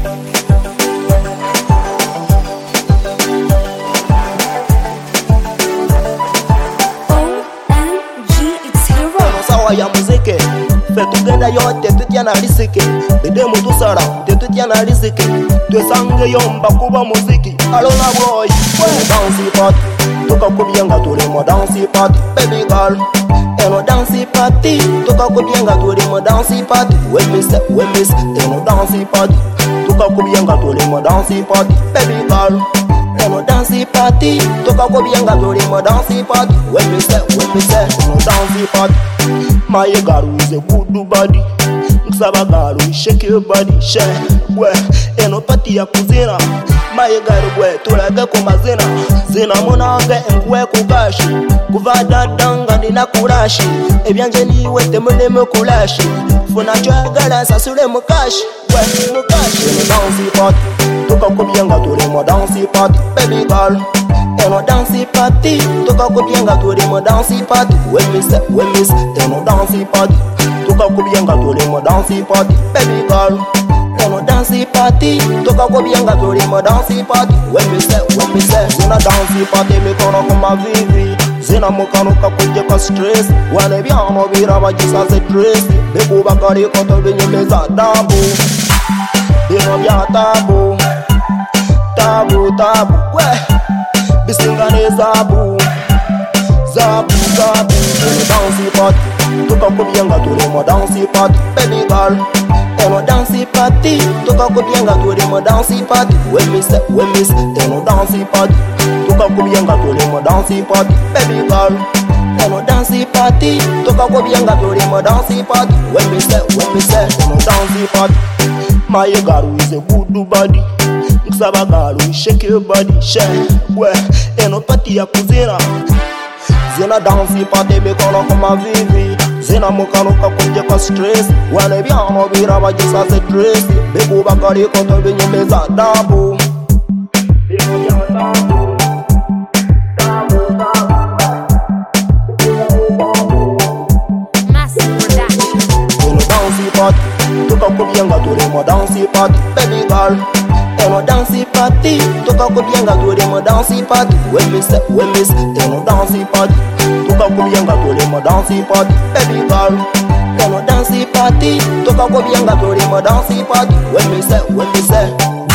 Ya muziki fetugenda yote tutyana lisiki bide mutu sara tutyana lisiki twesange yomba kuba muziki alona boy dance party tukakubyenga tuli mo dance party baby girl eno dance party tukakubyenga tuli mo dance party we miss eno dance party tukakubyenga tuli mo dance party baby girl eno dance party tukakubyenga tuli mo dance party we miss eno dance party. My girl is a good body. Nsaba girl, shake your body, shake. We, eno party ya kuzina. My girl, we, tulaga kumazina. Zina monanga engwe kukashi. Kuvada danga nina kurashi. Ebyanje niwe temule mukulashi. Funa chagala sasule mukashi. We, mukashi. Eno dance party. Tukakubyenga tuli mo dance party. Baby girl. Eno dance party, tukakubyenga tuli mo dance party. We miss, eno dance party, tukakubyenga tuli mo dance party. Baby girl, eno dance party, tukakubyenga tuli mo dance party. We miss, zina dance party mikono kuma vivi, zina mukano kakuje ka stress. Wane byamo biraba gisa se dress, bekuba kali koto binyemeza dabu, bino bya tabu, we. Bisingane zabu eno dance party tukakubyenga tuli mo dance party baby girl eno dance party tukakubyenga tuli mo dance party we miss eno dance party tukakubyenga tuli mo dance party baby girl eno dance party tukakubyenga tuli mo dance party we miss eno dance party. My girl is a good body. Nsaba girl, shake your body, shake. We, eno party ya kuzina. Zina dance party mikono kuma vivi. Zina mukano kakunje ka stress. Wane byamo biraba gisa se dress. Bekuba kali koto binyemeza dabu. Tukakubyenga tuli mo dance party, baby girl. Eno dance party, tukakubyenga tuli mo dance party. We miss, eno dance party. Tukakubyenga tuli mo dance party, baby girl. Eno dance party, tukakubyenga tuli mo dance party. We miss.